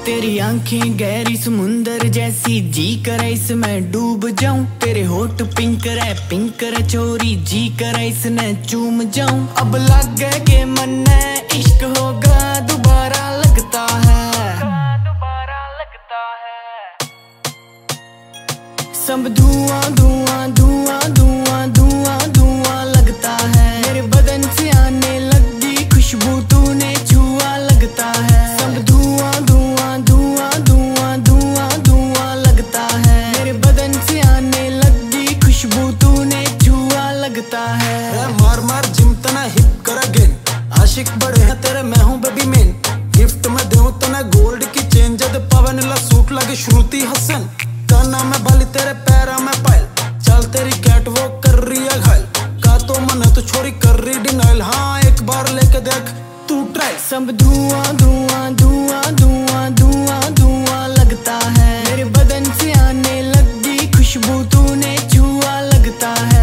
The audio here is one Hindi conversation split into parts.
तेरी आंखें गहरी समुंदर जैसी, जी करे इसमें डूब जाऊं। तेरे होठ पिंक रे छोरी, जी करे इसने चूम जाऊं। अब लग गए के मन में इश्क होगा दोबारा लगता है, सब धुआं धुआं धुआं धुआं धुआं धुआं लगता है। मेरे बदन से आने लगी खुशबू, तूने छुआ लगता है। सब धुआं धुआं धुआं धुआं धुआं धुआं लगता है। मेरे बदन से आने लगी खुशबू, तूने छुआ लगता है। मार मार जिम तना हिप कर अगेन, आशिक बड़े हैं तेरे मैं हूँ बेबी मेन। गिफ्ट में दूं तना गोल्ड की चेन, जद पवन ला सूट लगे श्रुति हसन। काना में बाली तेरे पैरा में पायल, चल तेरी कैट वो कर रही है घायल। का तो मन है तो छोरी कर रही डिनाइल, हाँ एक बार लेके देख तू ट्राई। सब धुआं धुआं धुआं धुआं धुआं धुआं लगता है। मेरे बदन से आने लगी खुशबू, तूने छुआ लगता है।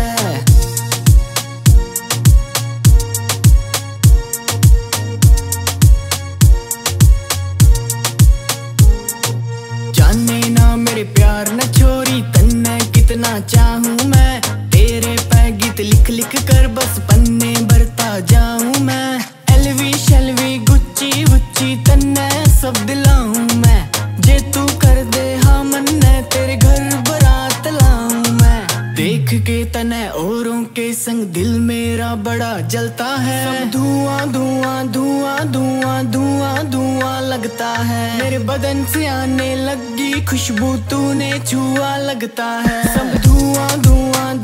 जाने ना मेरे प्यार न छोरी, तन्ने कितना चाहूं मैं। तेरे पे गीत लिख लिख कर बस पन्ने भरता जाऊं मैं। एलवी शलवी गुच्ची गुच्ची तन्ने सब दिलाऊं मैं। जे तू कर दे हाँ मन्ने, तेरे घर बारात लाऊं मैं। देख के तने औरों के संग दिल मेरा बड़ा जलता है। सब धुआं धुआं धुआं धुआं धुआं धुआं लगता है। मेरे बदन से आने लगी खुशबू, तूने छुआ लगता है। सब धुआं धुआं